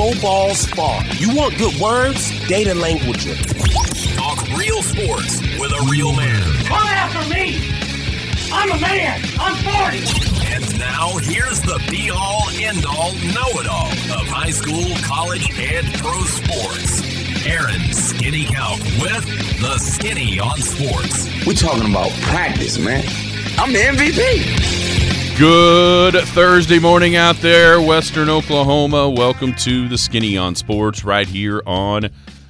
Pro Ball Spark. You want good words? Data Languager. Talk real sports with a real man. Come after me! I'm a man! I'm 40! And now, here's the be-all, end-all, know-it-all of high school, college, and pro sports. Aaron Skinny Calc with the Skinny on Sports. We're talking about practice, man. I'm the MVP. Good Thursday morning out there, Western Oklahoma. Welcome to the Skinny on Sports right here on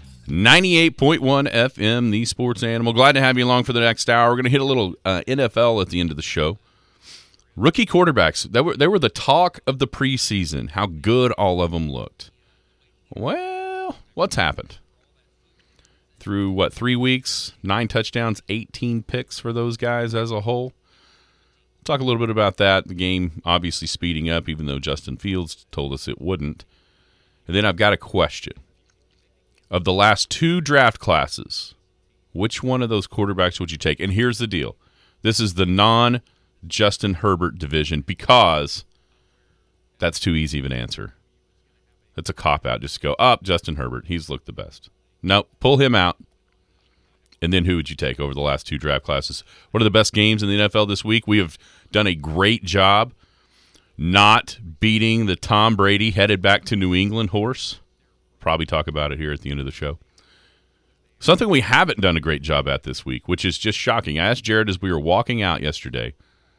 98.1 FM, the Sports Animal. Glad to have you along for the next hour. We're going to hit a little NFL at the end of the show. Rookie quarterbacks, they were the talk of the preseason, how good all of them looked. Well, what's happened? Through, 3 weeks, 9 touchdowns, 18 picks for those guys as a whole. Talk a little bit about that. The game obviously speeding up, even though Justin Fields told us it wouldn't. And then I've got a question. Of the last 2 draft classes, which one of those quarterbacks would you take? And here's the deal. This is the non-Justin Herbert division because that's too easy of an answer. That's a cop-out. Just go, Justin Herbert. He's looked the best. Nope, pull him out. And then who would you take over the last 2 draft classes? What are the best games in the NFL this week? We have done a great job not beating the Tom Brady headed back to New England horse. Probably talk about it here at the end of the show. Something we haven't done a great job at this week, which is just shocking. I asked Jared as we were walking out yesterday,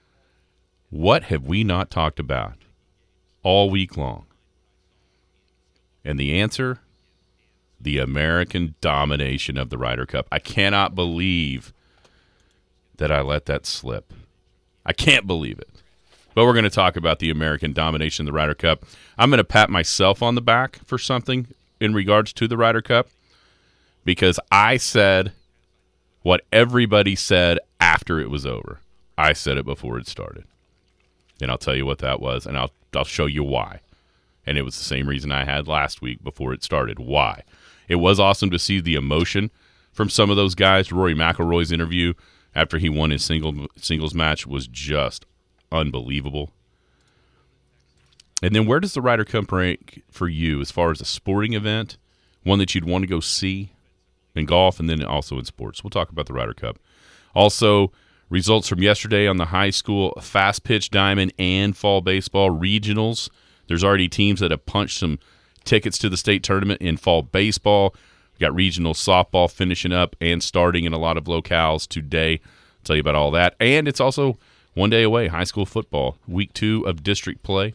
what have we not talked about all week long? And the answer, the American domination of the Ryder Cup. I cannot believe that I let that slip. I can't believe it. But we're going to talk about the American domination of the Ryder Cup. I'm going to pat myself on the back for something in regards to the Ryder Cup because I said what everybody said after it was over. I said it before it started. And I'll tell you what that was, and I'll show you why. And it was the same reason I had last week before it started. Why? It was awesome to see the emotion from some of those guys. Rory McIlroy's interview after he won his singles match was just unbelievable. And then where does the Ryder Cup rank for you as far as a sporting event, one that you'd want to go see in golf and then also in sports? We'll talk about the Ryder Cup. Also, results from yesterday on the high school fast pitch diamond and fall baseball regionals. There's already teams that have punched some tickets to the state tournament in fall baseball. We've got regional softball finishing up and starting in a lot of locales today. I'll tell you about all that. And it's also one day away, high school football, week 2 of district play.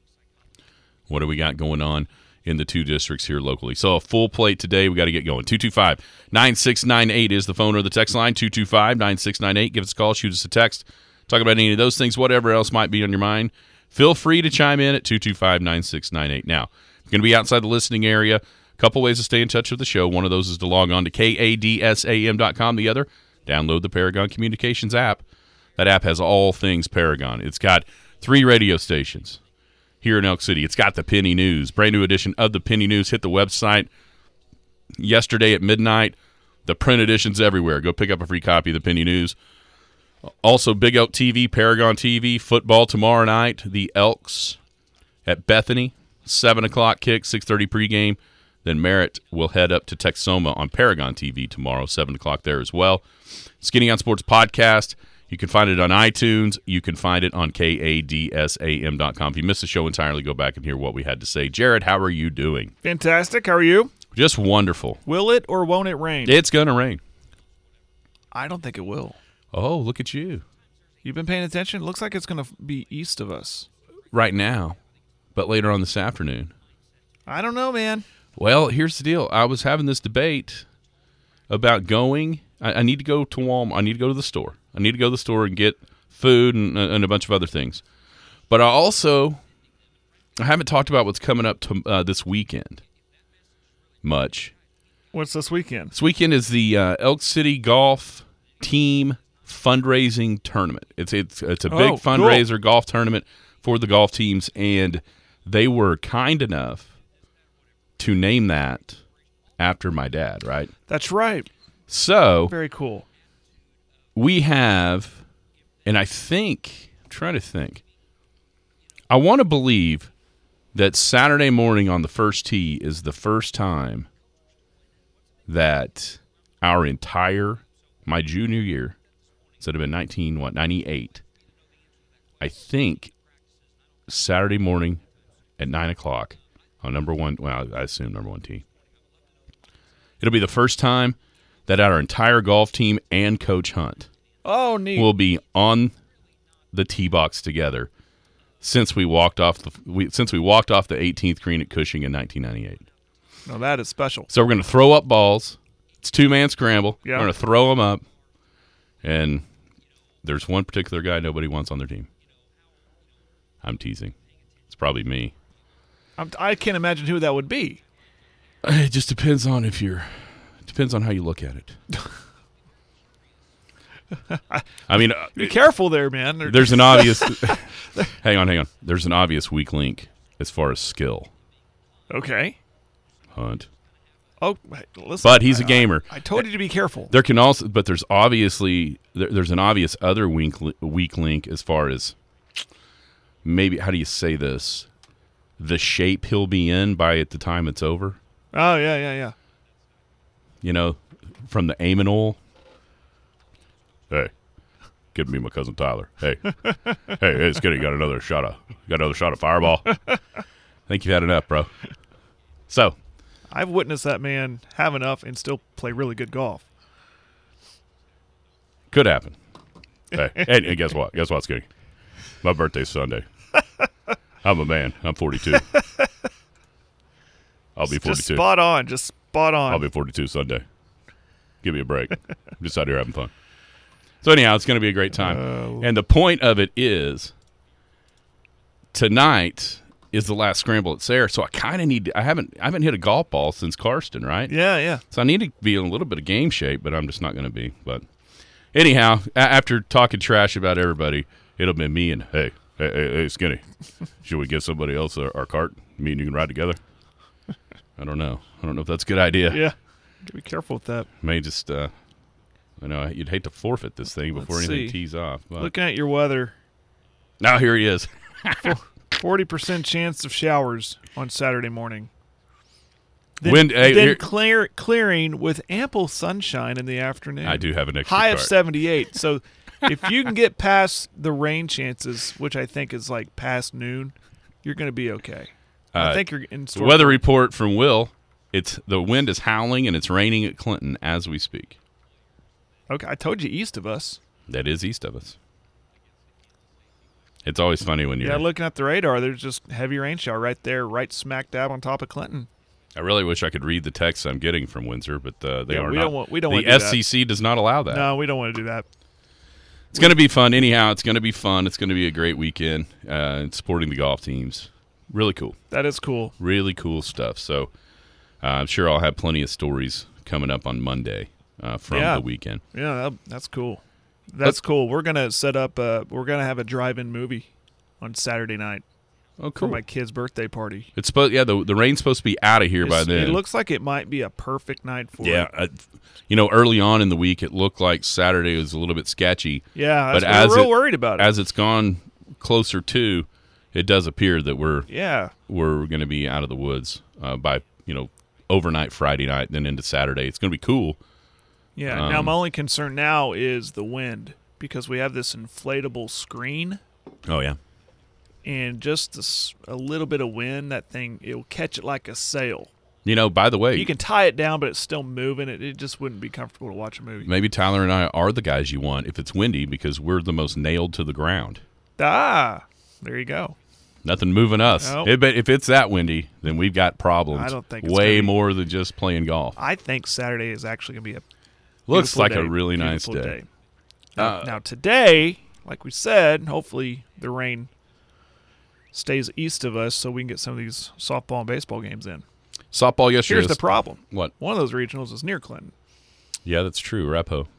What do we got going on in the 2 districts here locally? So a full plate today. We got to get going. 225-9698 is the phone or the text line. 225-9698. Give us a call. Shoot us a text. Talk about any of those things, whatever else might be on your mind. Feel free to chime in at 225-9698. Now, you're going to be outside the listening area. A couple ways to stay in touch with the show. One of those is to log on to kadsam.com. The other, download the Paragon Communications app. That app has all things Paragon. It's got 3 radio stations here in Elk City. It's got the Penny News, brand new edition of the Penny News. Hit the website yesterday at midnight. The print edition's everywhere. Go pick up a free copy of the Penny News. Also, Big Elk TV, Paragon TV, football tomorrow night. The Elks at Bethany, 7 o'clock kick, 6:30 pregame. Then Merritt will head up to Texoma on Paragon TV tomorrow, 7 o'clock there as well. Skinny on Sports podcast. You can find it on iTunes. You can find it on kadsam.com. If you missed the show entirely, go back and hear what we had to say. Jared, how are you doing? Fantastic. How are you? Just wonderful. Will it or won't it rain? It's going to rain. I don't think it will. Oh, look at you. You've been paying attention? It looks like it's going to be east of us. Right now, but later on this afternoon. I don't know, man. Well, here's the deal. I was having this debate about going. I need to go to Walmart. I need to go to the store. I need to go to the store and get food and a bunch of other things. But I haven't talked about what's coming up to, this weekend much. What's this weekend? This weekend is the Elk City Golf Team Fundraising Tournament. It's a big fundraiser golf tournament for the golf teams, and they were kind enough to name that after my dad, right? That's right. So very cool. We have, and I'm trying to think. I want to believe that Saturday morning on the first tee is the first time that my junior year, so it would have been 98, I think Saturday morning at 9 o'clock on number one, well, I assume number one tee. It'll be the first time that our entire golf team and Coach Hunt will be on the tee box together since we walked off the 18th green at Cushing in 1998. Now that is special. So we're going to throw up balls. It's 2-man scramble. Yeah. We're going to throw them up, and there's one particular guy nobody wants on their team. I'm teasing. It's probably me. I can't imagine who that would be. It just depends on how you look at it. I mean, be careful there, man. There's an obvious. hang on. There's an obvious weak link as far as skill. Okay. Hunt. Oh, listen. But he's a gamer. I told you to be careful. There can also, but there's obviously there's an obvious other weak link as far as maybe, how do you say this? The shape he'll be in by at the time it's over. Oh yeah. You know, from the Amonol. Hey, give me my cousin Tyler. Hey, Skinny, got another shot of Fireball. I think you've had enough, bro. So, I've witnessed that man have enough and still play really good golf. Could happen. Hey, and guess what? Guess what, Skinny? My birthday's Sunday. I'm a man. I'm 42. I'll be 42. Just spot on. I'll be 42 Sunday. Give me a break. I'm just out here having fun. So anyhow, it's going to be a great time. And the point of it is, tonight is the last scramble at Sayre. So I kind of need. I haven't hit a golf ball since Karsten, right? Yeah. So I need to be in a little bit of game shape, but I'm just not going to be. But anyhow, after talking trash about everybody, it'll be me and hey, Skinny, should we get somebody else our cart? Me and you can ride together. I don't know if that's a good idea. Yeah. Be careful with that. May just, I know you'd hate to forfeit this thing before anything tees off. But. Looking at your weather. Now here he is. 40% chance of showers on Saturday morning. Then, clearing with ample sunshine in the afternoon. I do have an extra high cart. of 78. So if you can get past the rain chances, which I think is like past noon, you're going to be okay. I think you're in store. The weather report from Will, the wind is howling and it's raining at Clinton as we speak. Okay, I told you east of us. That is east of us. It's always funny when you're looking at the radar, there's just heavy rain shower right there, right smack dab on top of Clinton. I really wish I could read the texts I'm getting from Windsor, but they are not. We don't the want to do FCC does not allow that. No, we don't want to do that. It's going to be fun. Anyhow, it's going to be fun. It's going to be a great weekend supporting the golf teams. Really cool. That is cool. Really cool stuff. So I'm sure I'll have plenty of stories coming up on Monday from the weekend. Yeah, that's cool. That's cool. We're going to set up we're going to have a drive-in movie on Saturday night. Oh, cool. For my kid's birthday party. It's supposed, the rain's supposed to be out of here by then. It looks like it might be a perfect night for it. Yeah, early on in the week, it looked like Saturday was a little bit sketchy. Yeah, we're real worried about it. As it's gone closer to, it does appear that we're going to be out of the woods by overnight Friday night, then into Saturday. It's going to be cool. Yeah. Now my only concern now is the wind because we have this inflatable screen. Oh yeah. And just a little bit of wind, that thing, it'll catch it like a sail. By the way, you can tie it down, but it's still moving. It just wouldn't be comfortable to watch a movie. Maybe Tyler and I are the guys you want if it's windy because we're the most nailed to the ground. There you go. Nothing moving us. Nope. But if it's that windy, then we've got problems. I don't think it's way more than just playing golf. I think Saturday is actually going to be looks like day. A really nice day. Now today, like we said, hopefully the rain stays east of us so we can get some of these softball and baseball games in. Softball yesterday. Here's the problem. What? One of those regionals is near Clinton. Yeah, that's true. Arapahoe.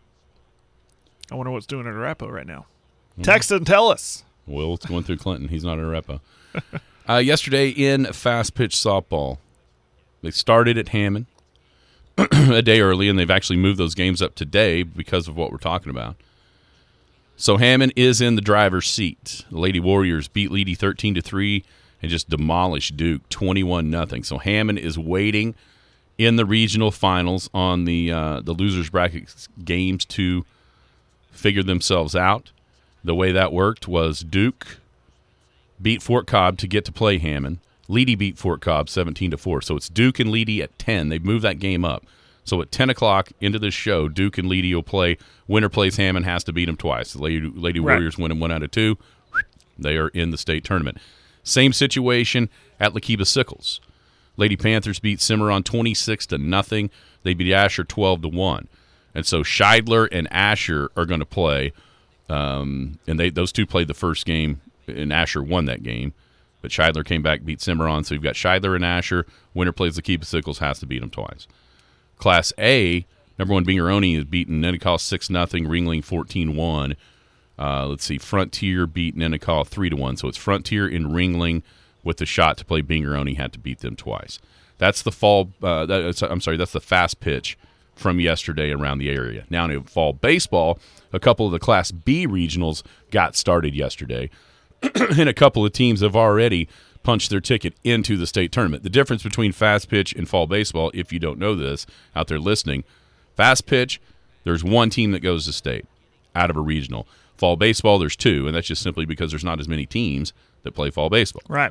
I wonder what's doing at Arapahoe right now. Text and tell us. Will's going through Clinton. He's not at Arapahoe. Yesterday in fast pitch softball, they started at Hammond a day early, and they've actually moved those games up today because of what we're talking about. So Hammond is in the driver's seat. The Lady Warriors beat Leedy 13-3 and just demolished Duke 21-0. So Hammond is waiting in the regional finals on the losers bracket games to figure themselves out. The way that worked was Duke beat Fort Cobb to get to play Hammond. Leedy beat Fort Cobb 17-4. So it's Duke and Leedy at 10. They've moved that game up. So at 10 o'clock into this show, Duke and Leedy will play. Winner plays Hammond, has to beat them twice. The Lady Warriors win them 1 out of 2. They are in the state tournament. Same situation at Lakiba Sickles. Lady Panthers beat Cimarron 26-0. They beat Asher 12-1. And so Scheidler and Asher are going to play. And those two played the first game, and Asher won that game. But Scheidler came back, beat Cimarron. So you've got Scheidler and Asher. Winner plays Lakiba Sickles, has to beat them twice. Class A, number 1 Bingeroni is beaten Nennecaw 6-0, Ringling 14-1. Let's see, Frontier beat Nennecaw 3-1. So it's Frontier and Ringling with the shot to play Bingeroni, had to beat them twice. That's the that's the fast pitch from yesterday around the area. Now in fall baseball, a couple of the Class B regionals got started yesterday, and a couple of teams have already punched their ticket into the state tournament. The difference between fast pitch and fall baseball, if you don't know this out there listening, fast pitch, there's one team that goes to state out of a regional. Fall baseball, there's 2, and that's just simply because there's not as many teams that play fall baseball. Right.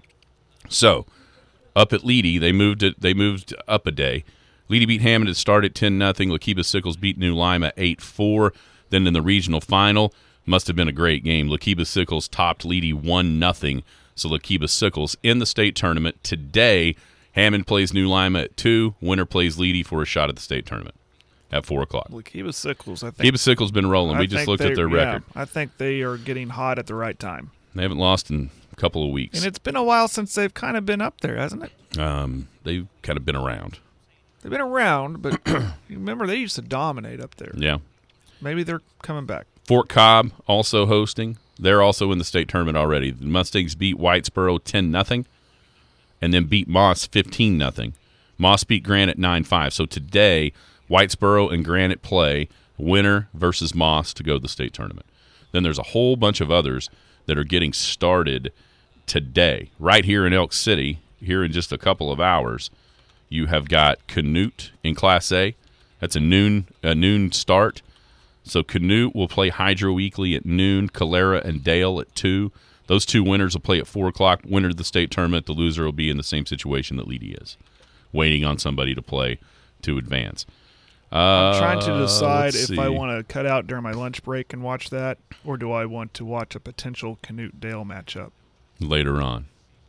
So, up at Leedy, they moved up a day. Leedy beat Hammond to start at 10-0. Lakiba Sickles beat New Lima 8-4. Then in the regional final, must have been a great game. Lakiba Sickles topped Leedy 1-0. So Lakiba Sickles in the state tournament today. Hammond plays New Lima at 2. Winner plays Leedy for a shot at the state tournament at 4 o'clock. Lakiba Sickles, I think. Lakiba Sickles been rolling. We just looked at their record. I think they are getting hot at the right time. They haven't lost in a couple of weeks. And it's been a while since they've kind of been up there, hasn't it? They've kind of been around. They've been around, but you remember they used to dominate up there. Yeah. Maybe they're coming back. Fort Cobb also hosting. They're also in the state tournament already. The Mustangs beat Whitesboro 10-0 and then beat Moss 15-0. Moss beat Granite 9-5. So today, Whitesboro and Granite play winner versus Moss to go to the state tournament. Then there's a whole bunch of others that are getting started today. Right here in Elk City, here in just a couple of hours, you have got Canute in Class A. That's a noon start. So Canute will play Hydro Weekly at noon, Calera and Dale at 2. Those 2 winners will play at 4 o'clock. Winner of the state tournament, the loser will be in the same situation that Leedy is, waiting on somebody to play to advance. I'm trying to decide if I want to cut out during my lunch break and watch that, or do I want to watch a potential Canute-Dale matchup. Later on.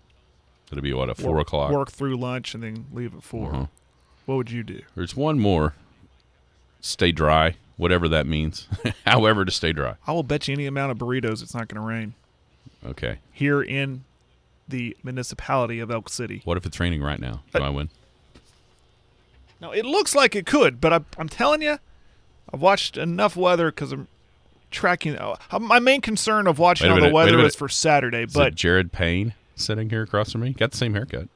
It'll be, at 4 o'clock? Work through lunch and then leave at 4. Uh-huh. What would you do? There's one more. Stay dry, whatever that means. However to stay dry. I will bet you any amount of burritos it's not going to rain. Okay. Here in the municipality of Elk City. What if it's raining right now? Do I win? No, it looks like it could, but I'm telling you, I've watched enough weather because I'm tracking. My main concern of watching all the weather is for Saturday. Is but it Jared Payne sitting here across from me? Got the same haircut.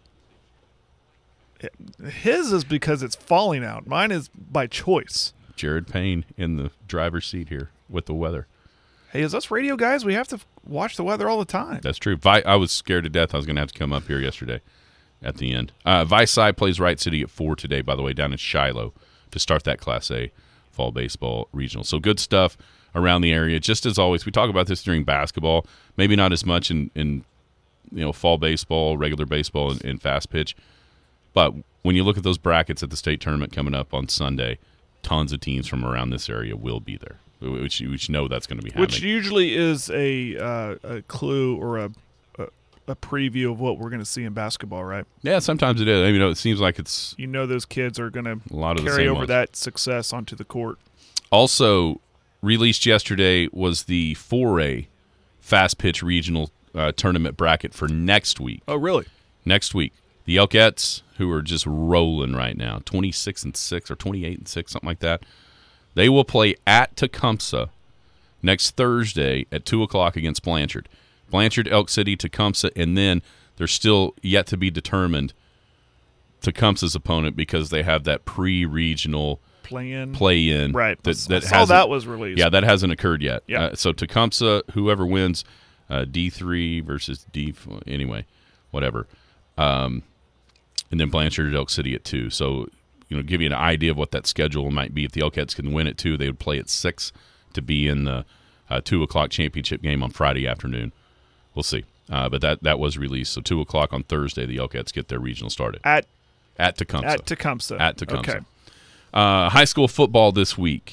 His is because it's falling out. Mine is by choice. Jared Payne in the driver's seat here with the weather. Hey, as us radio guys, we have to watch the weather all the time. That's true. I was scared to death I was going to have to come up here yesterday at the end. Vice Side plays Wright City at 4 today, by the way, down in Shiloh to start that Class A fall baseball regional. So good stuff around the area. Just as always, we talk about this during basketball, maybe not as much in fall baseball, regular baseball, and fast pitch. But when you look at those brackets at the state tournament coming up on Sunday, tons of teams from around this area will be there, which you know that's going to be happening. Which usually is a clue or a preview of what we're going to see in basketball, right? Yeah, sometimes it is. I mean, it seems like it's those kids are going to carry over that success onto the court. Also released yesterday was the 4A fast pitch regional tournament bracket for next week. Oh, really? Next week. The Elkettes, who are just rolling right now, 26-6 or 28-6, something like that, they will play at Tecumseh next Thursday at 2 o'clock against Blanchard. Blanchard, Elk City, Tecumseh, and then there's still yet to be determined Tecumseh's opponent because they have that pre-regional play-in. Right. That was released. Yeah, that hasn't occurred yet. Yeah. So Tecumseh, whoever wins, D3 versus D4, anyway. whatever. And then Blanchard at Elk City at 2. So, give you an idea of what that schedule might be. If the Elkheads can win at 2, they would play at 6 to be in the 2 o'clock championship game on Friday afternoon. We'll see. But that was released. So 2 o'clock on Thursday, the Elkheads get their regional started. At Tecumseh. At Tecumseh. Okay. High school football this week.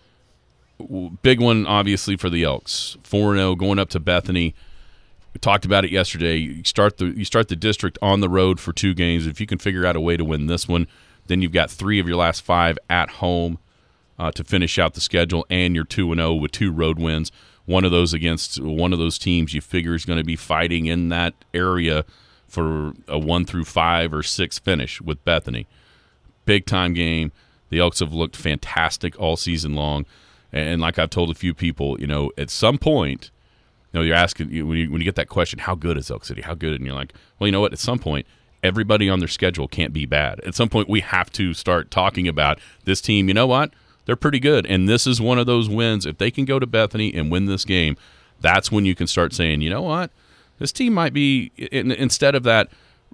Big one, obviously, for the Elks. 4-0 going up to Bethany. We talked about it yesterday. You start the district on the road for 2 games. If you can figure out a way to win this one, then you've got 3 of your last 5 at home to finish out the schedule, and you're 2-0 with 2 road wins. One of those against one of those teams you figure is going to be fighting in that area for a 1 through 5 or 6 finish with Bethany. Big time game. The Elks have looked fantastic all season long, and like I've told a few people, at some point, you're asking when you get that question, how good is Elk City? How good? And you're like, well, you know what? At some point, everybody on their schedule can't be bad. At some point, we have to start talking about this team. You know what? They're pretty good, and this is one of those wins. If they can go to Bethany and win this game, that's when you can start saying, you know what? This team might be, instead of that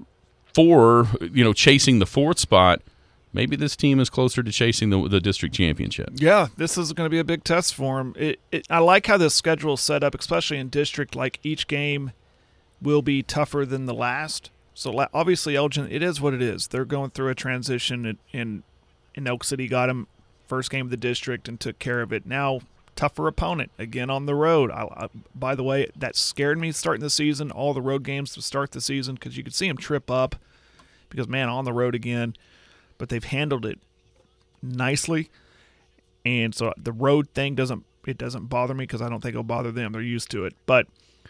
4, chasing the 4th spot, maybe this team is closer to chasing the district championship. Yeah, this is going to be a big test for them. I like how this schedule is set up, especially in district. Like, each game will be tougher than the last. So, obviously, Elgin, it is what it is. They're going through a transition, and Elk City got them first game of the district and took care of it. Now, tougher opponent, again on the road. By the way, that scared me starting the season, all the road games to start the season, because you could see them trip up because, man, on the road again. But they've handled it nicely, and so the road thing doesn't bother me because I don't think it'll bother them. They're used to it. But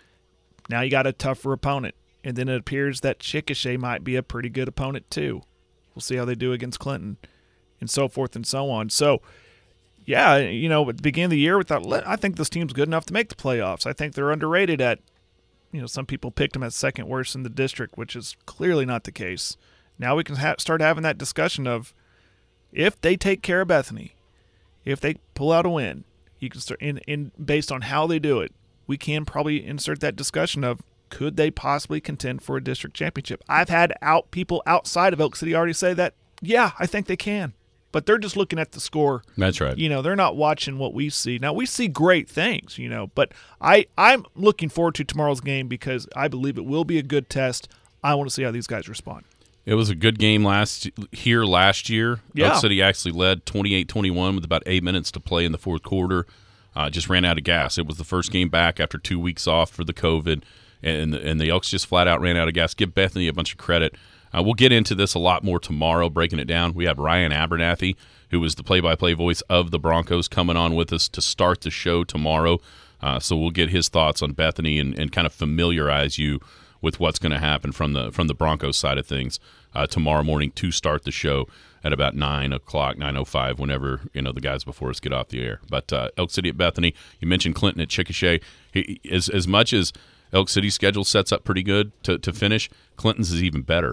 now you got a tougher opponent, and then it appears that Chickasha might be a pretty good opponent too. We'll see how they do against Clinton, and so forth and so on. So, yeah, at the beginning of the year, I think this team's good enough to make the playoffs. I think they're underrated at, some people picked them at second worst in the district, which is clearly not the case. Now we can start having that discussion of, if they take care of Bethany, if they pull out a win, you can start in based on how they do it. We can probably insert that discussion of, could they possibly contend for a district championship? I've had people outside of Elk City already say that, yeah, I think they can. But they're just looking at the score. That's right. They're not watching what we see. Now, we see great things, but I'm looking forward to tomorrow's game because I believe it will be a good test. I want to see how these guys respond. It was a good game last year. Yeah. Elk City actually led 28-21 with about 8 minutes to play in the 4th quarter. Just ran out of gas. It was the first game back after 2 weeks off for the COVID, and the Elks just flat out ran out of gas. Give Bethany a bunch of credit. We'll get into this a lot more tomorrow, breaking it down. We have Ryan Abernathy, who was the play-by-play voice of the Broncos, coming on with us to start the show tomorrow. So we'll get his thoughts on Bethany and kind of familiarize you with what's going to happen from the Broncos side of things tomorrow morning to start the show at about 9 o'clock, 9:05, whenever the guys before us get off the air. But Elk City at Bethany, you mentioned Clinton at Chickasha. As much as Elk City's schedule sets up pretty good to finish, Clinton's is even better.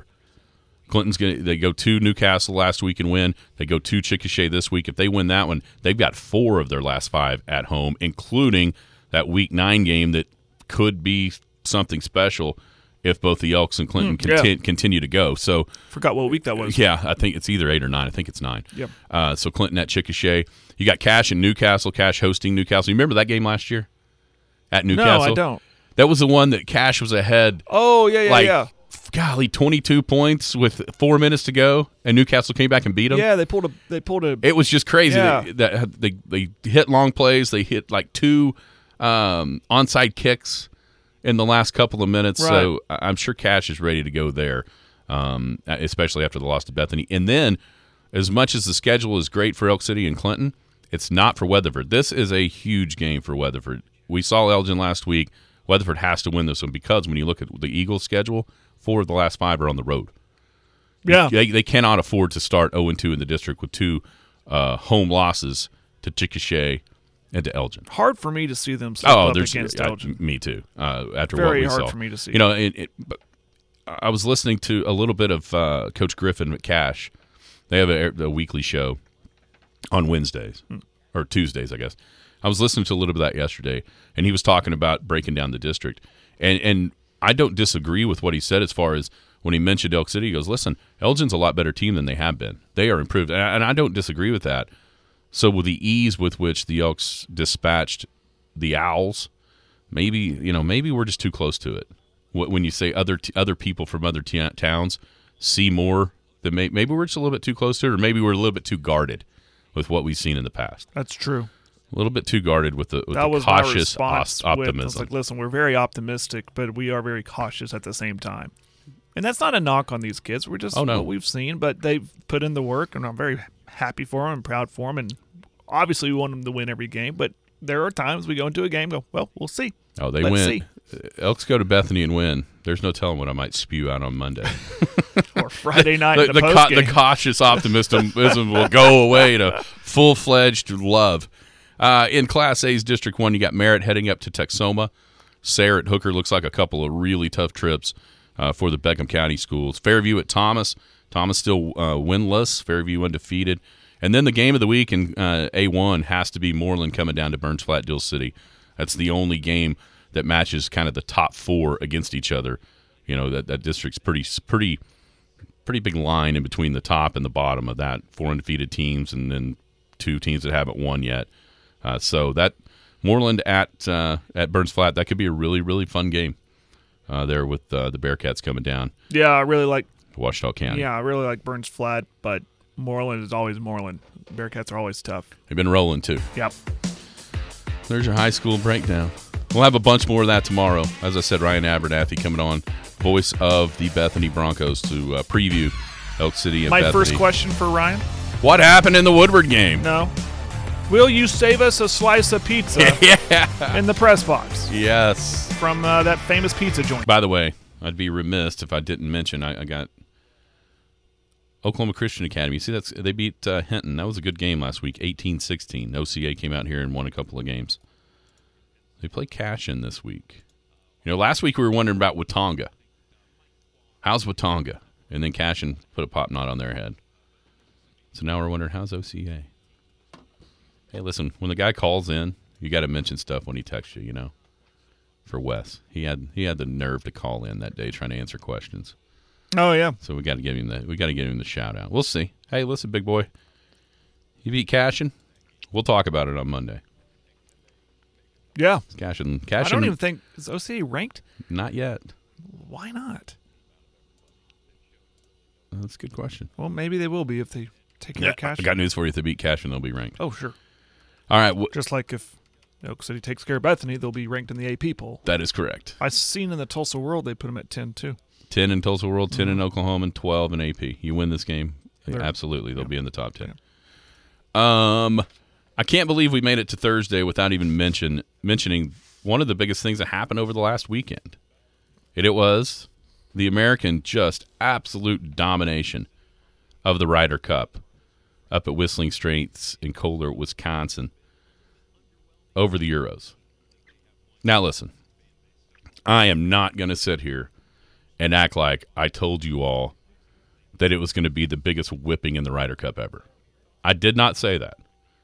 They go to Newcastle last week and win. They go to Chickasha this week. If they win that one, they've got 4 of their last 5 at home, including that Week 9 game that could be something special if both the Elks and Clinton continue to go. So forgot what week that was. Yeah, I think it's either 8 or 9. I think it's 9. Yep. So Clinton at Chickasha. You got Cash in Newcastle. Cash hosting Newcastle. You remember that game last year at Newcastle? No, I don't. That was the one that Cash was ahead. Oh, yeah. Golly, 22 points with 4 minutes to go, and Newcastle came back and beat them. Yeah, they pulled a. It was just crazy. Yeah. They hit long plays. They hit like 2 onside kicks in the last couple of minutes. Right. So I'm sure Cash is ready to go there, especially after the loss to Bethany. And then, as much as the schedule is great for Elk City and Clinton, it's not for Weatherford. This is a huge game for Weatherford. We saw Elgin last week. Weatherford has to win this one because when you look at the Eagles' schedule, 4 of the last 5 are on the road. Yeah. They cannot afford to start 0-2 in the district with 2 home losses to Chickasha and to Elgin. Hard for me to see them slip up against Elgin. Me too. After Very what we saw. Very hard for me to see. But I was listening to a little bit of Coach Griffin at Cash. They have a weekly show on Wednesdays or Tuesdays, I guess. I was listening to a little bit of that yesterday, and he was talking about breaking down the district. And I don't disagree with what he said as far as when he mentioned Elk City. He goes, listen, Elgin's a lot better team than they have been. They are improved, and I don't disagree with that. So with the ease with which the Elks dispatched the Owls, maybe we're just too close to it. When you say other people from other towns see more, then maybe we're just a little bit too close to it, or maybe we're a little bit too guarded with what we've seen in the past. That's true. A little bit too guarded with the was cautious optimism. I was optimism. listen, we're very optimistic, but we are very cautious at the same time. And that's not a knock on these kids. We're just what we've seen, but they've put in the work, and I'm very happy for them and proud for them. And obviously, we want them to win every game, but there are times we go into a game and go, well, we'll see. Oh, they Let's win. See. Elks go to Bethany and win. There's no telling what I might spew out on Monday. Or Friday night in the postgame. The cautious optimism will go away to full-fledged love. In Class A's District 1, you got Merritt heading up to Texoma. Sayre at Hooker looks like a couple of really tough trips for the Beckham County schools. Fairview at Thomas. Thomas still winless. Fairview undefeated. And then the game of the week in A1 has to be Moreland coming down to Burns Flat, Dill City. That's the only game that matches kind of the top four against each other. You know, that district's pretty big line in between the top and the bottom of that. 4 undefeated teams and then 2 teams that haven't won yet. So that Moreland at Burns Flat, that could be a really, really fun game there with the Bearcats coming down. Yeah, I really like Ouachita County. Yeah, I really like Burns Flat, but Moreland is always Moreland. Bearcats are always tough. They've been rolling too. Yep. There's your high school breakdown. We'll have a bunch more of that tomorrow. As I said, Ryan Abernathy coming on, voice of the Bethany Broncos, to preview Elk City and Bethany. My first question for Ryan. What happened in the Woodward game? No. Will you save us a slice of pizza in the press box? Yes. From that famous pizza joint. By the way, I'd be remiss if I didn't mention I got Oklahoma Christian Academy. See, they beat Hinton. That was a good game last week, 18-16. OCA came out here and won a couple of games. They play Cashin this week. You know, last week we were wondering about Watonga. How's Watonga? And then Cashin put a pop knot on their head. So now we're wondering, how's OCA? Hey, listen, when the guy calls in, you got to mention stuff when he texts you, you know. For Wes, he had the nerve to call in that day trying to answer questions. Oh yeah. So we got to give him the shout out. We'll see. Hey, listen, big boy, you beat Cashin. We'll talk about it on Monday. Yeah. Cashin. I don't even think is OCA ranked. Not yet. Why not? That's a good question. Well, maybe they will be if they take care of Cashin. I got news for you. If they beat Cashin, they'll be ranked. Oh sure. All right. Just like if Elk City takes care of Bethany, they'll be ranked in the AP poll. That is correct. I've seen in the Tulsa World they put them at 10 too. 10 in Tulsa World, 10 in Oklahoma, and 12 in AP. You win this game, absolutely, they'll be in the top 10. Yeah. I can't believe we made it to Thursday without even mentioning one of the biggest things that happened over the last weekend. And it was the American just absolute domination of the Ryder Cup up at Whistling Straits in Kohler, Wisconsin, over the Euros. Now listen, I am not going to sit here and act like I told you all that it was going to be the biggest whipping in the Ryder Cup ever. I did not say that.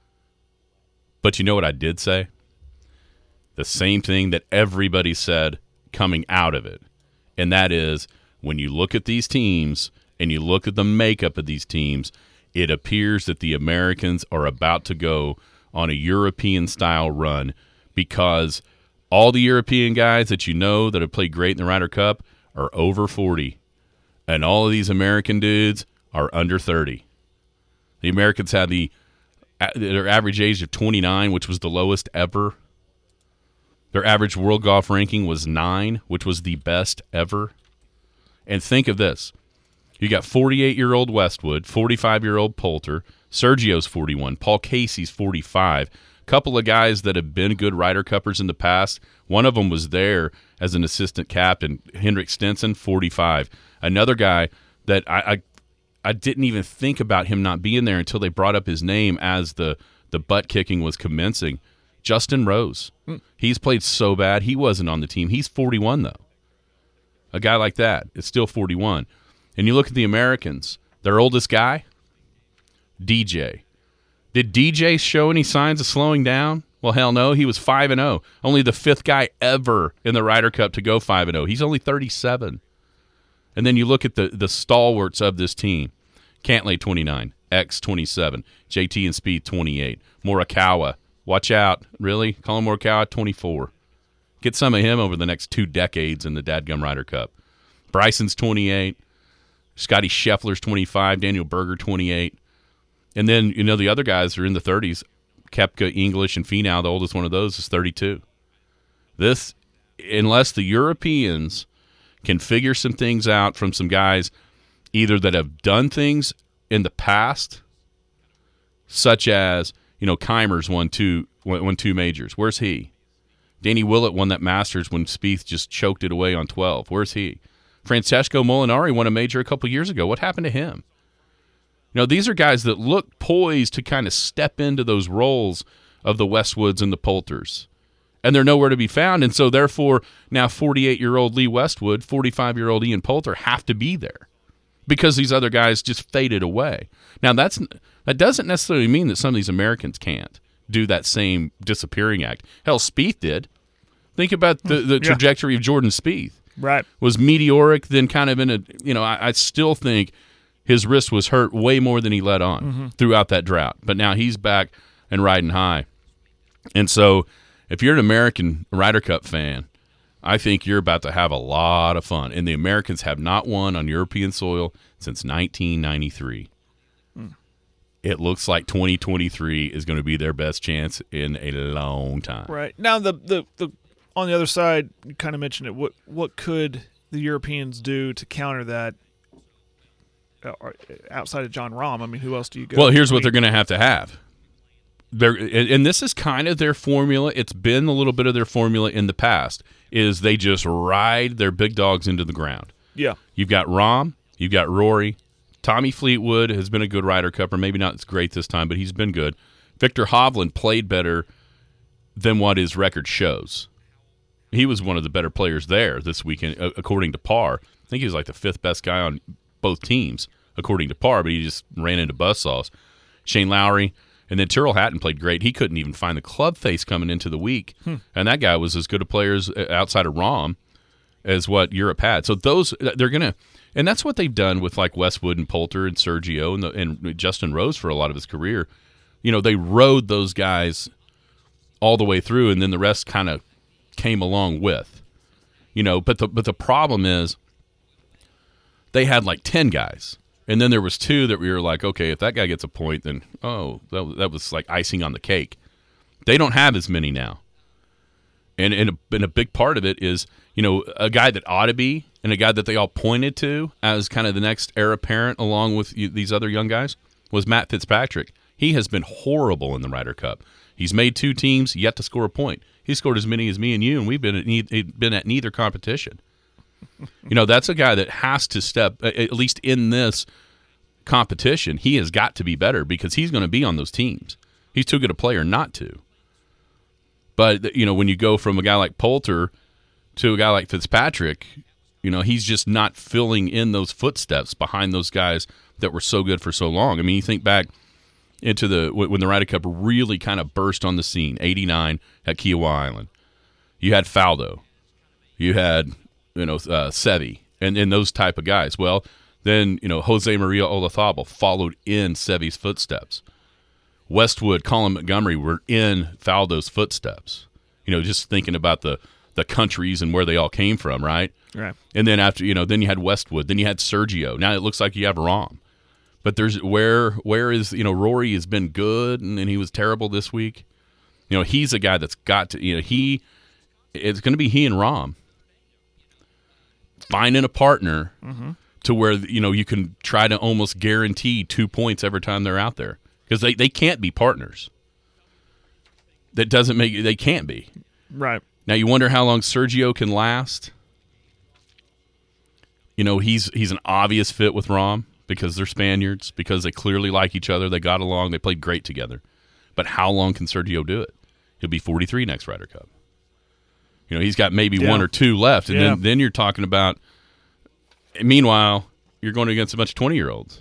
But you know what I did say? The same thing that everybody said coming out of it. And that is, when you look at these teams and you look at the makeup of these teams, it appears that the Americans are about to go on a European-style run, because all the European guys that you know that have played great in the Ryder Cup are over 40, and all of these American dudes are under 30. The Americans had their average age of 29, which was the lowest ever. Their average world golf ranking was 9, which was the best ever. And think of this. You got 48-year-old Westwood, 45-year-old Poulter, Sergio's 41, Paul Casey's 45. Couple of guys that have been good Ryder Cuppers in the past. One of them was there as an assistant captain, Henrik Stenson, 45. Another guy that I didn't even think about him not being there until they brought up his name as the butt kicking was commencing. Justin Rose. He's played so bad, he wasn't on the team. He's 41, though. A guy like that is still 41. And you look at the Americans, their oldest guy, DJ. Did DJ show any signs of slowing down Well, hell no. He was 5-0. Only the 5th guy ever in the Ryder Cup to go 5-0. He's only 37. And then you look at the stalwarts of this team. Cantlay, 29. X, 27. JT and Spieth, 28. Morikawa, watch out. Really? Colin Morikawa, 24. Get some of him over the next 2 decades in the Dadgum Ryder Cup. Bryson's 28. Scotty Scheffler's 25. Daniel Berger, 28. And then, the other guys are in the 30s. Koepka, English, and Finau, the oldest one of those, is 32. This, unless the Europeans can figure some things out from some guys either that have done things in the past, such as, Keimer's won two majors. Where's he? Danny Willett won that Masters when Spieth just choked it away on 12. Where's he? Francesco Molinari won a major a couple years ago. What happened to him? These are guys that look poised to kind of step into those roles of the Westwoods and the Poulters. And they're nowhere to be found. And so, therefore, now 48-year-old Lee Westwood, 45-year-old Ian Poulter have to be there because these other guys just faded away. Now, that doesn't necessarily mean that some of these Americans can't do that same disappearing act. Hell, Spieth did. Think about the trajectory of Jordan Spieth. Right. Was meteoric, then kind of in a, I still think his wrist was hurt way more than he let on throughout that drought. But now he's back and riding high. And so if you're an American Ryder Cup fan, I think you're about to have a lot of fun. And the Americans have not won on European soil since 1993. It looks like 2023 is going to be their best chance in a long time. Right. Now, the on the other side, you kind of mentioned it. What could the Europeans do to counter that outside of John Rahm? I mean, who else do you go? Well, here's what they're going to have. And this is kind of their formula. It's been a little bit of their formula in the past, is they just ride their big dogs into the ground. Yeah. You've got Rahm. You've got Rory. Tommy Fleetwood has been a good Ryder Cupper. Maybe not as great this time, but he's been good. Victor Hovland played better than what his record shows. He was one of the better players there this weekend, according to par. I think he was like the 5th best guy on both teams, according to par, but he just ran into buzzsaws. Shane Lowry, and then Tyrrell Hatton played great. He couldn't even find the club face coming into the week, and that guy was as good a player outside of Rahm as what Europe had. So they're going to – and that's what they've done with like Westwood and Poulter and Sergio and Justin Rose for a lot of his career. They rode those guys all the way through, and then the rest kind of came along with. But the problem is they had like 10 guys, and then there was 2 that we were like, okay, if that guy gets a point, then that was like icing on the cake. They don't have as many now, and a big part of it is a guy that ought to be and a guy that they all pointed to as kind of the next heir apparent along with these other young guys was Matt Fitzpatrick. He has been horrible in the Ryder Cup. He's made 2 teams, yet to score a point. He scored as many as me and you, and we've been at neither competition. That's a guy that has to step, at least in this competition, he has got to be better because he's going to be on those teams. He's too good a player not to. But, when you go from a guy like Poulter to a guy like Fitzpatrick, he's just not filling in those footsteps behind those guys that were so good for so long. I mean, you think back into when the Ryder Cup really kind of burst on the scene, 89 at Kiowa Island. You had Faldo. You had, Seve and those type of guys. Well, then, Jose Maria Olazabal followed in Seve's footsteps. Westwood, Colin Montgomery were in Faldo's footsteps. Just thinking about the countries and where they all came from, right? Right. And then after, then you had Westwood. Then you had Sergio. Now it looks like you have Rahm. But there's where is, Rory has been good and he was terrible this week. He's a guy that's got to, it's going to be he and Rahm finding a partner to where, you can try to almost guarantee 2 points every time they're out there because they can't be partners. That doesn't make they can't be. Right. Now you wonder how long Sergio can last. He's an obvious fit with Rahm. Because they're Spaniards, because they clearly like each other, they got along, they played great together. But how long can Sergio do it? He'll be 43 next Ryder Cup. He's got maybe 1 or 2 left, and then you're talking about. Meanwhile, you're going against a bunch of 20-year-olds.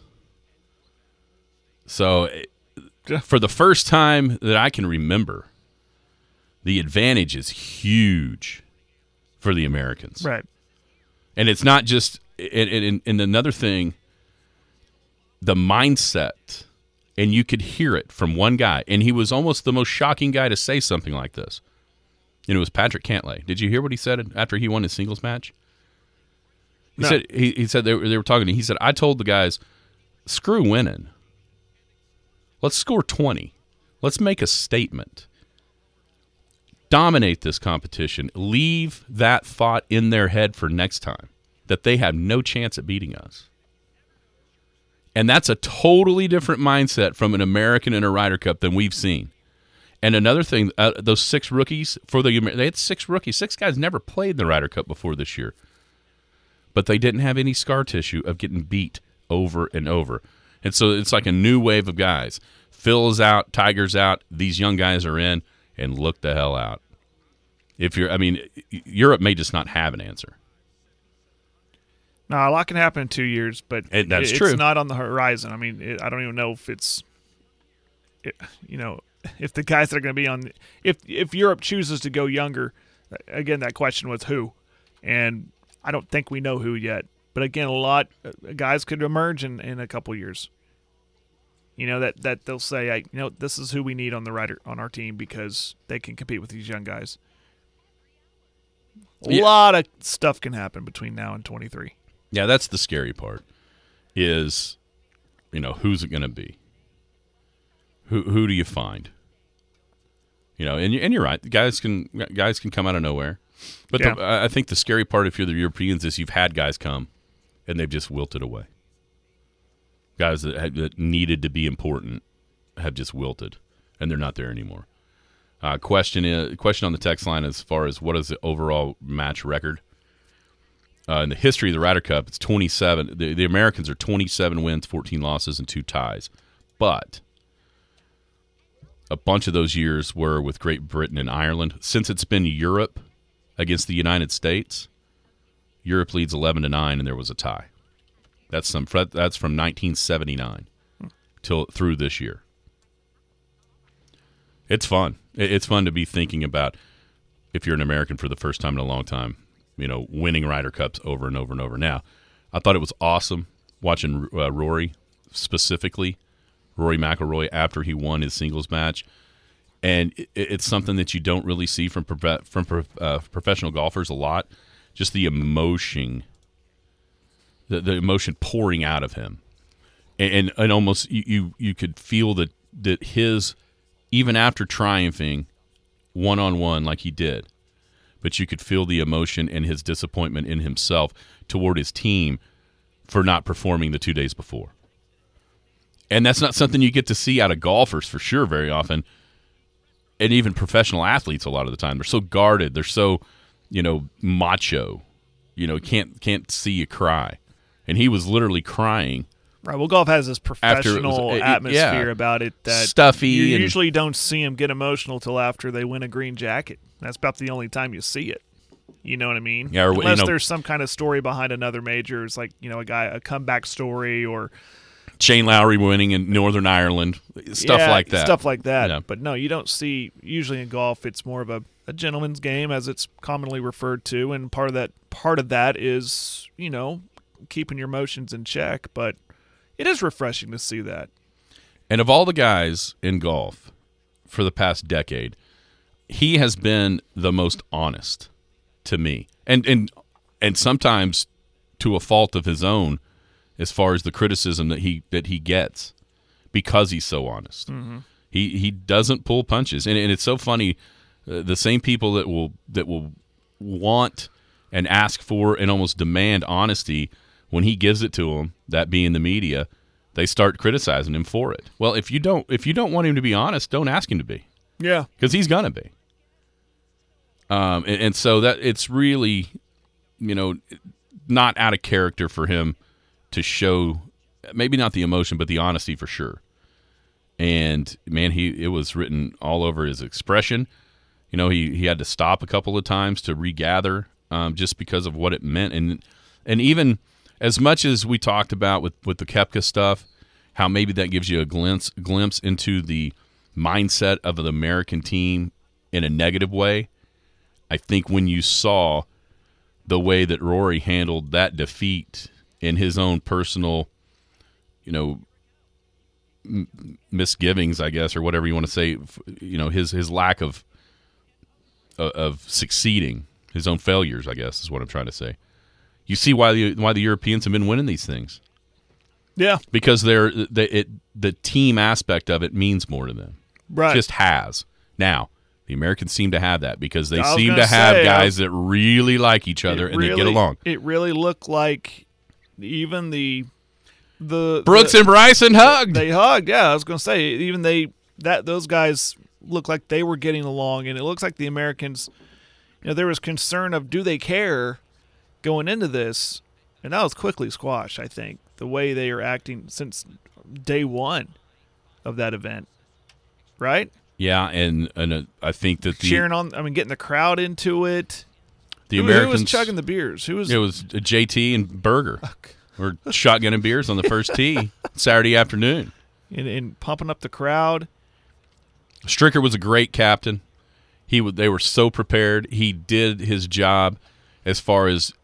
So, for the first time that I can remember, the advantage is huge for the Americans. Right. And it's not just and another thing, the mindset, and you could hear it from one guy, and he was almost the most shocking guy to say something like this. And it was Patrick Cantlay. Did you hear what he said after he won his singles match? He said he said they were talking to him. He said, I told the guys, screw winning. Let's score 20. Let's make a statement. Dominate this competition. Leave that thought in their head for next time, that they have no chance at beating us. And that's a totally different mindset from an American in a Ryder Cup than we've seen. And another thing, those 6 rookies, they had 6 rookies. 6 guys never played in the Ryder Cup before this year. But they didn't have any scar tissue of getting beat over and over. And so it's like a new wave of guys. Phil's out, Tiger's out, these young guys are in, and look the hell out. Europe may just not have an answer. No, a lot can happen in 2 years, but that's it's true. not on the horizon. I mean, I don't even know if if the guys that are going to be on, if Europe chooses to go younger, again, that question was who, and I don't think we know who yet. But again, a lot guys could emerge in a couple years. That they'll say, this is who we need on our team because they can compete with these young guys. A lot of stuff can happen between now and 23. Yeah, that's the scary part. Is, who's it going to be? Who do you find? And you're right. Guys can come out of nowhere. But I think the scary part, if you're the Europeans, is you've had guys come and they've just wilted away. Guys that needed to be important have just wilted, and they're not there anymore. Question on the text line as far as what is the overall match record? In the history of the Ryder Cup, it's 27. The Americans are 27 wins, 14 losses, and 2 ties. But a bunch of those years were with Great Britain and Ireland. Since it's been Europe against the United States, Europe leads 11-9, and there was a tie. That's from 1979 through this year. It's fun. It's fun to be thinking about, if you're an American for the first time in a long time, winning Ryder Cups over and over and over. Now, I thought it was awesome watching Rory, specifically Rory McIlroy, after he won his singles match. And it's something that you don't really see from professional golfers a lot. Just the emotion, the emotion pouring out of him, and almost you could feel that his, even after triumphing one-on-one like he did, but you could feel the emotion and his disappointment in himself toward his team for not performing the 2 days before. And that's not something you get to see out of golfers for sure very often, and even professional athletes a lot of the time. They're so guarded. They're so, macho. Can't see you cry. And he was literally crying. Right. Well, golf has this professional atmosphere about it that stuffy. You usually don't see him get emotional till after they win a green jacket. That's about the only time you see it. You know what I mean? Yeah. Or, unless there's some kind of story behind another major. It's like, a comeback story, or Shane Lowry winning in Northern Ireland, stuff like that. Stuff like that. Yeah. But no, you don't see, usually in golf, it's more of a gentleman's game, as it's commonly referred to, and part of that is, keeping your emotions in check, but it is refreshing to see that. And of all the guys in golf for the past decade, he has been the most honest to me, and sometimes to a fault of his own, as far as the criticism that he gets, because he's so honest. Mm-hmm. He doesn't pull punches, and it's so funny. The same people that will want and ask for and almost demand honesty, when he gives it to them, that being the media, they start criticizing him for it. Well, if you don't want him to be honest, don't ask him to be. Yeah, because he's gonna be. And so that it's really, not out of character for him to show, maybe not the emotion, but the honesty for sure. And man, it was written all over his expression. He had to stop a couple of times to regather, just because of what it meant. And even as much as we talked about with the Koepka stuff, how maybe that gives you a glimpse into the mindset of the American team in a negative way. I think when you saw the way that Rory handled that defeat in his own personal, misgivings, I guess, or whatever you want to say, his lack of succeeding, his own failures, I guess, is what I'm trying to say. You see why the Europeans have been winning these things. Yeah, because the team aspect of it means more to them. Right, just has. Now the Americans seem to have that because they seem to have guys that really like each other and they get along. It really looked like even the Brooks and Bryson hugged. They hugged. Yeah, I was going to say even those guys looked like they were getting along, and it looks like the Americans. There was concern of do they care going into this, and that was quickly squashed. I think the way they are acting since day one of that event, right? Yeah, and I think that cheering on. Getting the crowd into it. Who was chugging the beers? It was JT and Berger. We're shotgunning beers on the first tee Saturday afternoon. And pumping up the crowd. Stricker was a great captain. They were so prepared. He did his job as far as,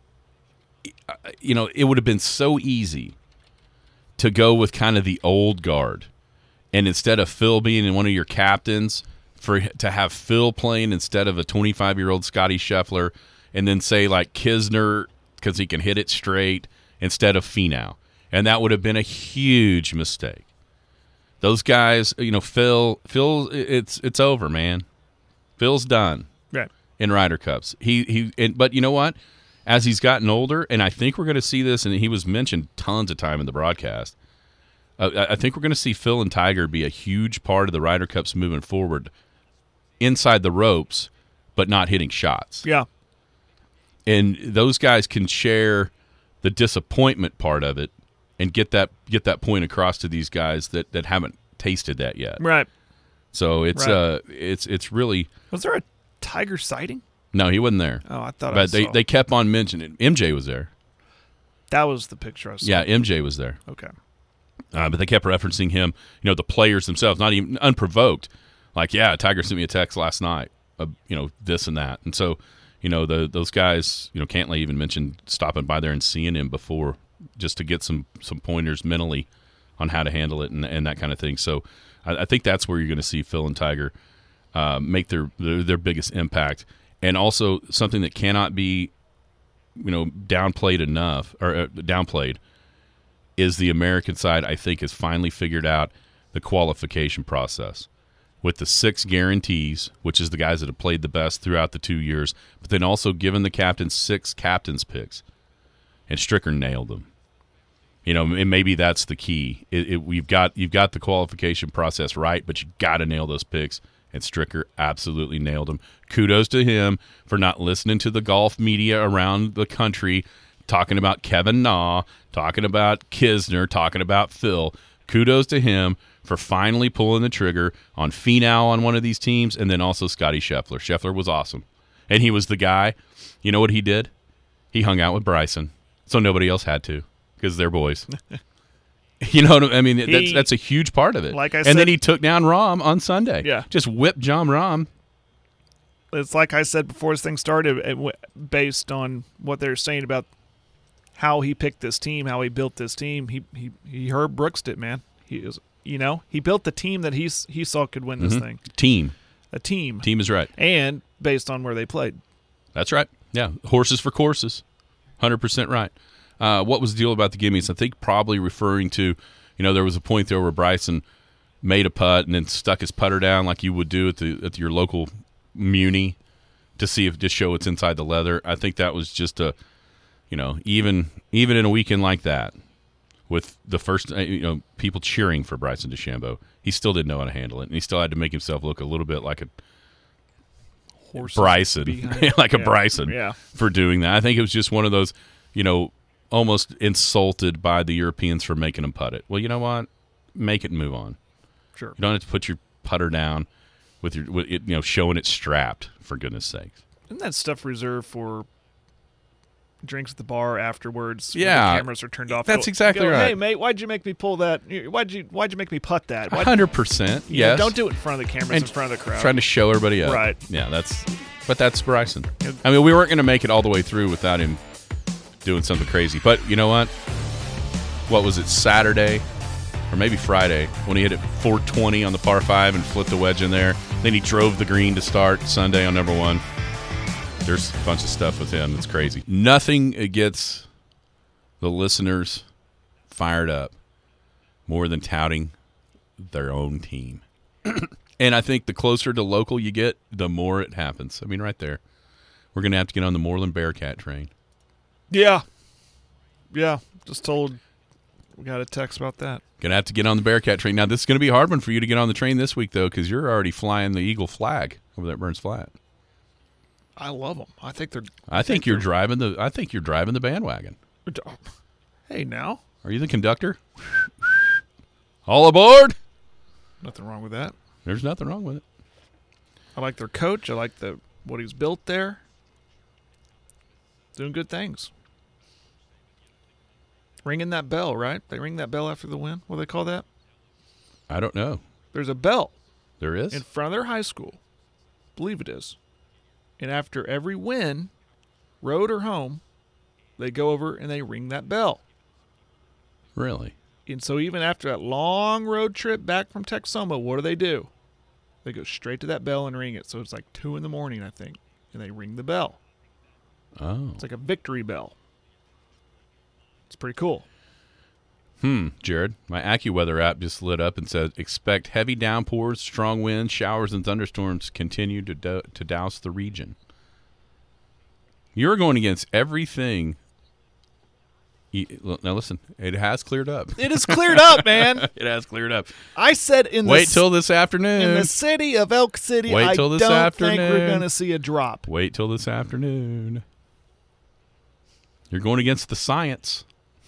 it would have been so easy to go with kind of the old guard. And instead of Phil being one of your captains, to have Phil playing instead of a 25-year-old Scotty Scheffler, and then say like Kisner because he can hit it straight instead of Finau. And that would have been a huge mistake. Those guys, Phil, it's over, man. Phil's done. Right. In Ryder Cups. But you know what? As he's gotten older, and I think we're going to see this, and he was mentioned tons of time in the broadcast, I think we're going to see Phil and Tiger be a huge part of the Ryder Cups moving forward inside the ropes, but not hitting shots. Yeah. And those guys can share the disappointment part of it and get that point across to these guys that haven't tasted that yet. Right. So it's really. Was there a Tiger sighting? No, he wasn't there. Oh, I thought. But they kept on mentioning it. MJ was there. That was the picture I saw. Yeah, MJ was there. Okay. But they kept referencing him. The players themselves, not even unprovoked. Like, yeah, Tiger sent me a text last night. This and that, and so. Those guys, Cantlay even mentioned stopping by there and seeing him before just to get some pointers mentally on how to handle it and that kind of thing. So I think that's where you're going to see Phil and Tiger make their biggest impact. And also something that cannot be, downplayed enough or downplayed is the American side, I think, has finally figured out the qualification process. With the 6 guarantees, which is the guys that have played the best throughout the 2 years, but then also given the captains 6 captains picks, and Stricker nailed them. And maybe that's the key. You've got the qualification process right, but you got to nail those picks, and Stricker absolutely nailed them. Kudos to him for not listening to the golf media around the country talking about Kevin Na, talking about Kisner, talking about Phil. Kudos to him for finally pulling the trigger on Finau on one of these teams, and then also Scotty Scheffler. Scheffler was awesome. And he was the guy. You know what he did? He hung out with Bryson, so nobody else had to because they're boys. You know what I mean? That's a huge part of it. Like I and said, then he took down Rahm on Sunday. Yeah. Just whipped Jon Rahm. It's like I said before this thing started, based on what they're saying about how he picked this team, how he built this team. He Herb Brooksed it, man. He built the team that he saw could win this thing. A team. Team is right. And based on where they played. That's right. Yeah. Horses for courses. 100% right. What was the deal about the gimmies? I think probably referring to, there was a point there where Bryson made a putt and then stuck his putter down like you would do at your local Muni to show what's inside the leather. I think that was just even in a weekend like that, with the first, people cheering for Bryson DeChambeau, he still didn't know how to handle it, and he still had to make himself look a little bit like a Bryson, Bryson for doing that. I think it was just one of those, almost insulted by the Europeans for making him putt it. Well, you know what? Make it and move on. Sure. You don't have to put your putter down with showing it strapped, for goodness sakes. Isn't that stuff reserved for, drinks at the bar afterwards. Yeah. when the cameras are turned off. That's exactly right. Hey, mate, why'd you make me pull that? Why'd you make me putt that? 100%. You know, Yes. don't do it in front of the cameras, And in front of the crowd. Trying to show everybody up. Right. Yeah, but that's Bryson. I mean, we weren't going to make it all the way through without him doing something crazy. But you know what? What was it, Saturday or maybe Friday when he hit it 420 on the par 5 and flipped the wedge in there? Then he drove the green to start Sunday on number 1. There's a bunch of stuff with him that's crazy. Nothing gets the listeners fired up more than touting their own team. And I think the closer to local you get, the more it happens. I mean, right there. We're going to have to get on the Moreland Bearcat train. Yeah. Just told. We got a text about that. Going to have to get on the Bearcat train. Now, this is going to be a hard one for you to get on the train this week, though, because you're already flying the Eagle flag over there at Burns Flat. I love them. I think they're. I think you're driving the bandwagon. Hey, now. Are you the conductor? All aboard. Nothing wrong with that. There's nothing wrong with it. I like their coach. I like what he's built there. Doing good things. Ringing that bell, right? They ring that bell after the win. What do they call that? I don't know. There's a bell There is? in front of their high school. Believe it is. And after every win, road or home, they go over and they ring that bell. Really? And so even after that long road trip back from Texoma, what do? They go straight to that bell and ring it. So it's like 2 in the morning, I think, and they ring the bell. Oh. It's like a victory bell. It's pretty cool. Jared, my AccuWeather app just lit up and said, expect heavy downpours, strong winds, showers, and thunderstorms continue to douse the region. You're going against everything. Now listen, it has cleared up. It is cleared up, man. It has cleared up. I said Wait till this afternoon. in the city of Elk City, Wait till this I don't think we're afternoon. going to see a drop. Wait till this afternoon. You're going against the science.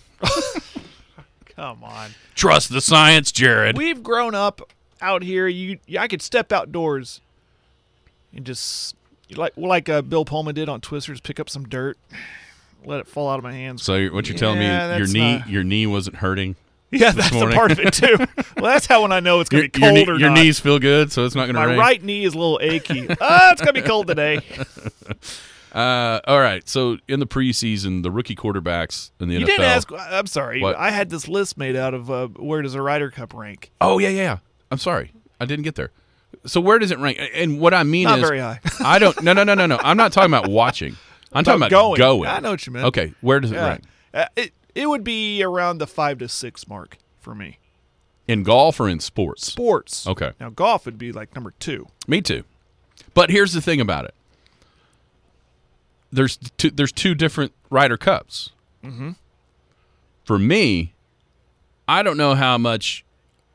Come on. Trust the science, Jared. We've grown up out here. I could step outdoors and just like Bill Pullman did on Twisters, pick up some dirt, let it fall out of my hands. So what you're telling me, your knee wasn't hurting? Yeah, that's a part of it too. Well, that's how when I know it's going to be cold or your not. knees feel good, so it's not going to rain. My right knee is a little achy. It's going to be cold today. All right. So in the preseason, the rookie quarterbacks in the NFL. You didn't ask. I'm sorry. What? I had this list made out of where does the Ryder Cup rank? Oh yeah. I'm sorry, I didn't get there. So where does it rank? And what I mean Not is, very high. I don't. No. I'm not talking about watching. I'm talking about going. I know what you meant. Okay. Where does it Yeah. rank? It would be around the 5 to 6 mark for me. In golf or in sports? Sports. Okay. Now golf would be like number 2. Me too. But here's the thing about it. There's two different Ryder Cups. Mm-hmm. For me, I don't know how much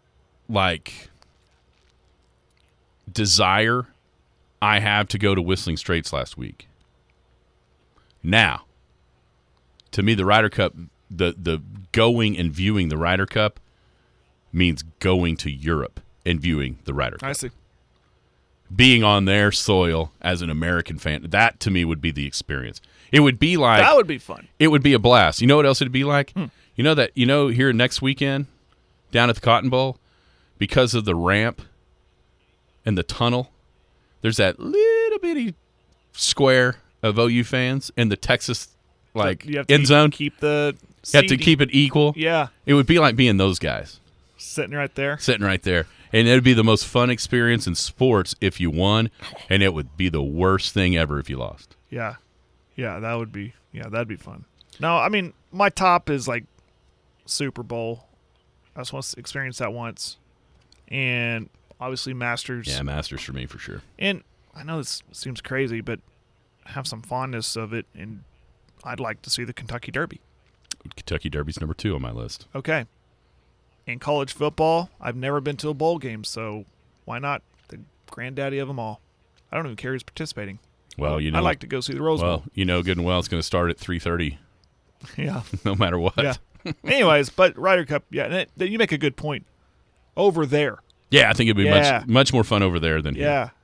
desire I have to go to Whistling Straits last week. Now, to me, the Ryder Cup, the going and viewing the Ryder Cup means going to Europe and viewing the Ryder Cup. I see. Being on their soil as an American fan, that to me would be the experience. It would be like That would be fun. it would be a blast. You know what else it'd be like? Here next weekend down at the Cotton Bowl, because of the ramp and the tunnel, there's that little bitty square of OU fans and the Texas You have to end zone. Keep the You have to seating. keep it equal. Yeah. It would be like being those guys Sitting right there. sitting right there. And it would be the most fun experience in sports if you won, and it would be the worst thing ever if you lost. Yeah. Yeah, that'd be fun. No, I mean, my top is like Super Bowl. I just want to experience that once. And obviously Masters. Yeah, Masters for me for sure. And I know this seems crazy, but I have some fondness of it, and I'd like to see the Kentucky Derby. Kentucky Derby's number 2 on my list. Okay. In college football, I've never been to a bowl game, so why not the granddaddy of them all? I don't even care who's participating. Well, I'd like to go see the Rose Bowl. Well, you know good and well it's going to start at 3:30 Yeah. no matter what. Yeah. Anyways, but Ryder Cup, yeah, and you make a good point. Over there. Yeah, I think it'd be Yeah. much more fun over there than here. Yeah.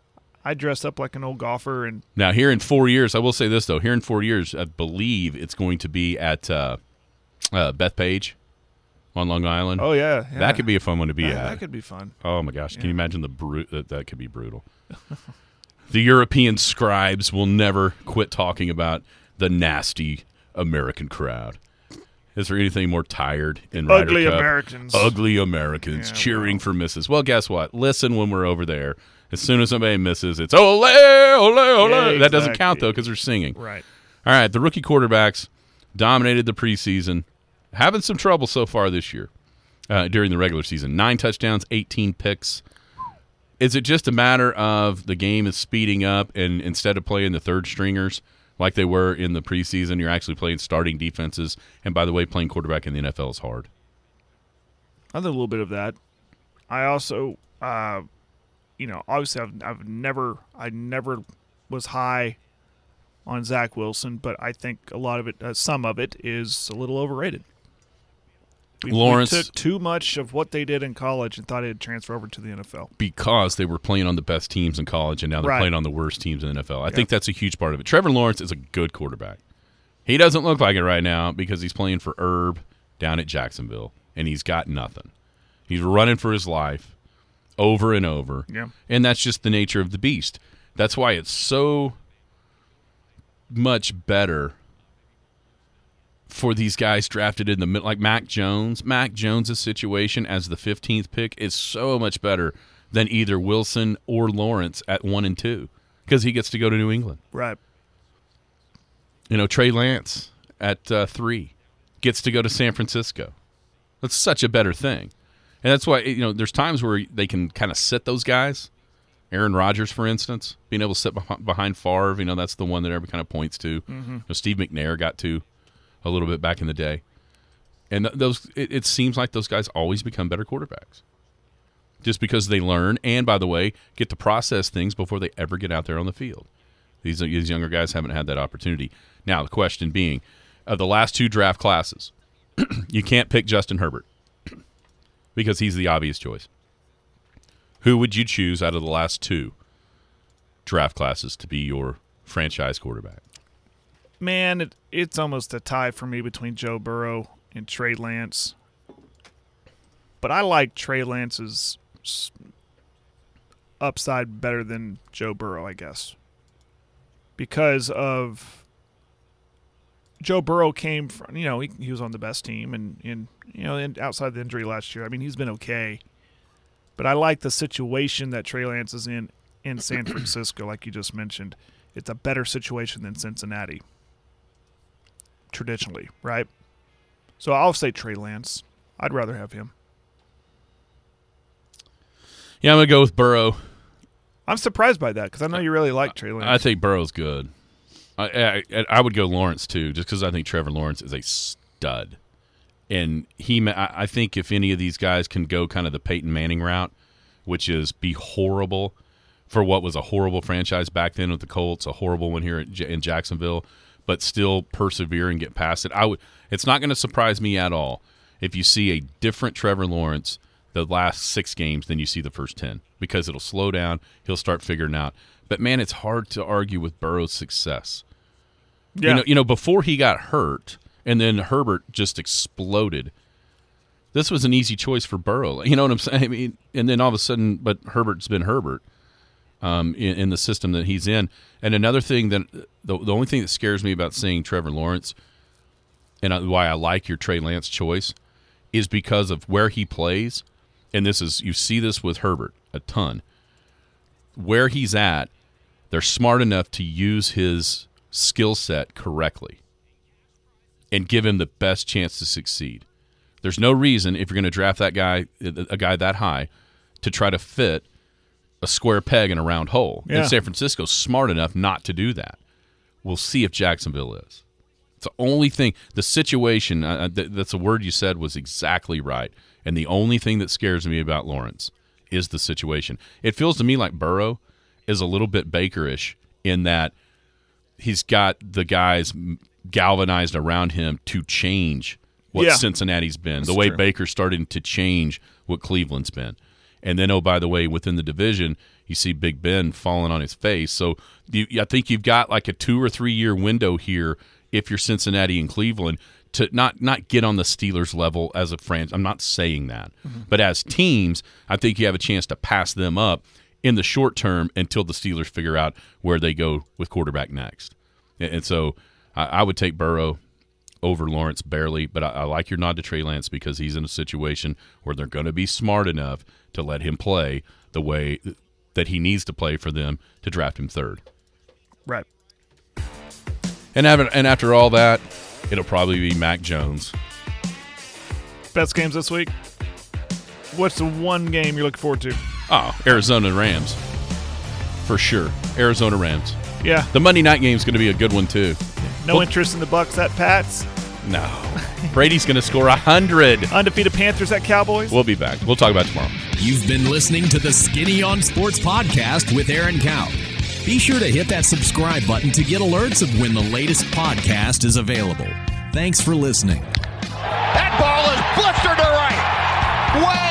I dressed up like an old golfer. And now, here in 4 years, I will say this, though. Here in 4 years, I believe it's going to be at Bethpage on Long Island. Oh, yeah. That could be a fun one to be at. That could be fun. Oh, my gosh. Can you imagine that could be brutal. The European scribes will never quit talking about the nasty American crowd. Is there anything more tired in Ryder Ugly Cup? Americans. Ugly Americans cheering for misses. Well, guess what? Listen when we're over there. As soon as somebody misses, it's ole, ole, ole. Yeah, That doesn't count, though, because they're singing. Right. All right, the rookie quarterbacks dominated the preseason, having some trouble so far this year during the regular season. 9 touchdowns, 18 picks. Is it just a matter of the game is speeding up, and instead of playing the third stringers like they were in the preseason, you're actually playing starting defenses? And by the way, playing quarterback in the NFL is hard. I think a little bit of that. I also, obviously I never was high on Zach Wilson, but I think a lot of it, some of it, is a little overrated. Lawrence we took too much of what they did in college and thought it'd transfer over to the NFL. Because they were playing on the best teams in college, and now they're playing on the worst teams in the NFL. I think that's a huge part of it. Trevor Lawrence is a good quarterback. He doesn't look like it right now because he's playing for Herb down at Jacksonville, and he's got nothing. He's running for his life over and over, and that's just the nature of the beast. That's why it's so much better for these guys drafted in the middle, like Mac Jones. Mac Jones' situation as the 15th pick is so much better than either Wilson or Lawrence at 1 and 2 because he gets to go to New England. Right. Trey Lance at 3 gets to go to San Francisco. That's such a better thing. And that's why, there's times where they can kind of sit those guys. Aaron Rodgers, for instance, being able to sit behind Favre, that's the one that everybody kind of points to. Mm-hmm. Steve McNair got to a little bit back in the day. And it seems like those guys always become better quarterbacks just because they learn and, by the way, get to process things before they ever get out there on the field. These younger guys haven't had that opportunity. Now, the question being, of the last 2 draft classes, you can't pick Justin Herbert because he's the obvious choice. Who would you choose out of the last 2 draft classes to be your franchise quarterback? Man, it's almost a tie for me between Joe Burrow and Trey Lance. But I like Trey Lance's upside better than Joe Burrow, I guess. Because of Joe Burrow came from, he was on the best team and outside the injury last year. I mean, he's been okay. But I like the situation that Trey Lance is in San Francisco, like you just mentioned. It's a better situation than Cincinnati, traditionally, right? So I'll say Trey Lance. I'd rather have him. Yeah, I'm going to go with Burrow. I'm surprised by that because I know you really like Trey Lance. I think Burrow's good. I would go Lawrence, too, just because I think Trevor Lawrence is a stud. And I think if any of these guys can go kind of the Peyton Manning route, which is be horrible for what was a horrible franchise back then with the Colts, a horrible one here in Jacksonville, but still persevere and get past it. It's not going to surprise me at all if you see a different Trevor Lawrence the last 6 games than you see the first 10 because it'll slow down. He'll start figuring out. But, man, it's hard to argue with Burrow's success. Yeah. Before he got hurt – and then Herbert just exploded. This was an easy choice for Burrow. You know what I'm saying? I mean, and then all of a sudden, but Herbert's been Herbert in the system that he's in. And another thing that the only thing that scares me about saying Trevor Lawrence and why I like your Trey Lance choice is because of where he plays. And you see this with Herbert a ton. Where he's at, they're smart enough to use his skill set correctly and give him the best chance to succeed. There's no reason, if you're going to draft a guy that high, to try to fit a square peg in a round hole. Yeah. And San Francisco's smart enough not to do that. We'll see if Jacksonville is. It's the only thing. The situation, that's a word you said, was exactly right. And the only thing that scares me about Lawrence is the situation. It feels to me like Burrow is a little bit Baker-ish in that he's got the guys galvanized around him to change what Cincinnati's been, the way Baker's starting to change what Cleveland's been. And then, oh, by the way, within the division, you see Big Ben falling on his face. So I think you've got like a 2 or 3 year window here if you're Cincinnati and Cleveland to not get on the Steelers level as a franchise. I'm not saying that. But as teams, I think you have a chance to pass them up in the short term until the Steelers figure out where they go with quarterback next. And so I would take Burrow over Lawrence barely, but I like your nod to Trey Lance because he's in a situation where they're going to be smart enough to let him play the way that he needs to play for them to draft him third. Right. And after all that, it'll probably be Mac Jones. Best games this week? What's the one game you're looking forward to? Oh, Arizona Rams. For sure. Arizona Rams. Yeah. The Monday night game is going to be a good one, too. No interest in the Bucs at Pats? No. Brady's going to score 100. Undefeated Panthers at Cowboys? We'll be back. We'll talk about it tomorrow. You've been listening to the Skinny on Sports podcast with Aaron Cow. Be sure to hit that subscribe button to get alerts of when the latest podcast is available. Thanks for listening. That ball is blistered to right. Way